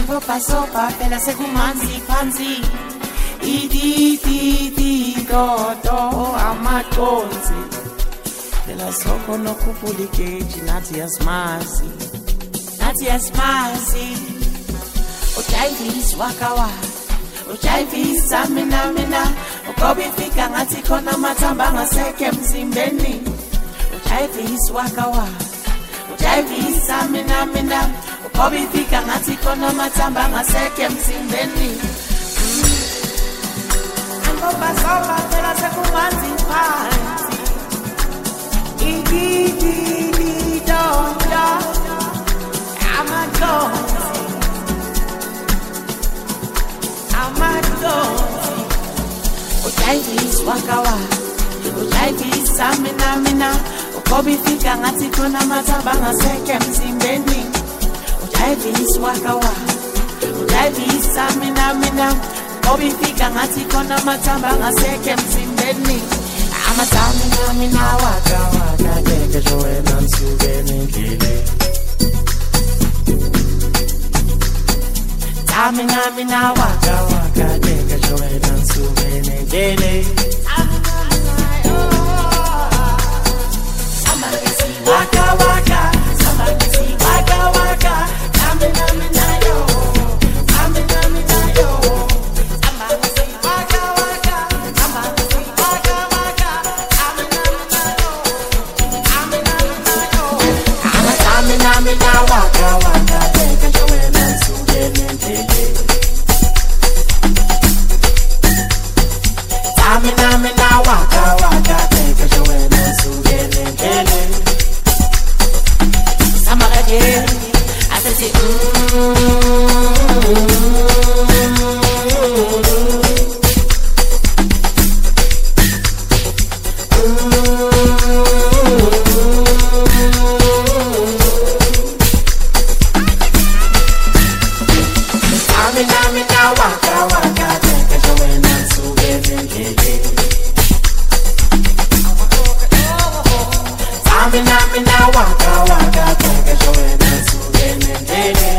Sopa phela sekumanzi phansi ididi dodo amaconsi phela soko nokhuphula igeji nathi yasimazi uJavis wakawa uJavis mina ugobe ifika ngathi khona mathamba ngaseke emzimbeni uJavis wakawa uJavis mina ugobe ifika ngathi khona mathamba ngaseke emzimbeni ngoba soba phela sekumanzi phansi ididi dodo amaconsi uJavis wakawa uJavis mina ugobe ifika ngathi khona mathamba ngaseke emzimbeni uJavis wakawa uJavis mina ugobe ifika ngathi khona mathamba ngaseke emzimbeni mina waka teke Joanna nsukeni ndlele mina waka teke Joanna nsukeni ndlele waka samagisi waka mina yo mina yo samagisi waka samagisi waka mina waka teke Joanna nsukeni ndlele mina waka teke Joanna nsukeni ndlele I said, mina waka teke Joanna nsukeni ndlele mina waka teke Joanna nsukeni ndlele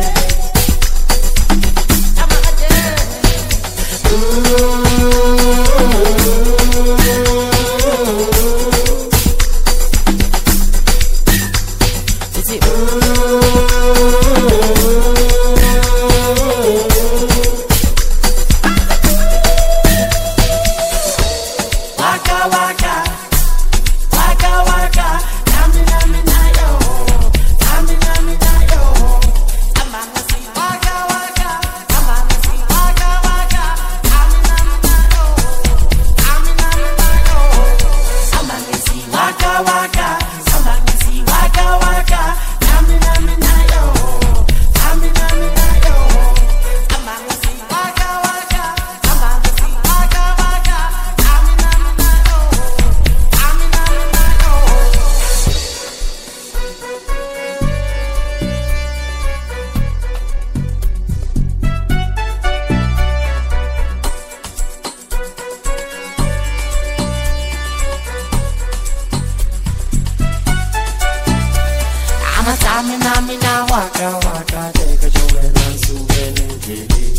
mina waka teke Joanna nsukeni ndlele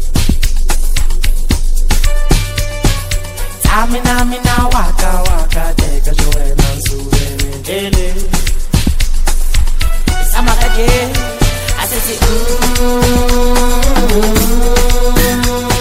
mina waka teke Joanna nsukeni ndlele I said